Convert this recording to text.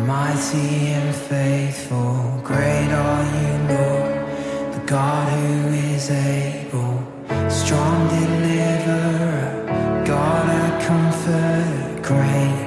Mighty and faithful, great are you, Lord, the God who is able, strong deliverer, God our comfort, great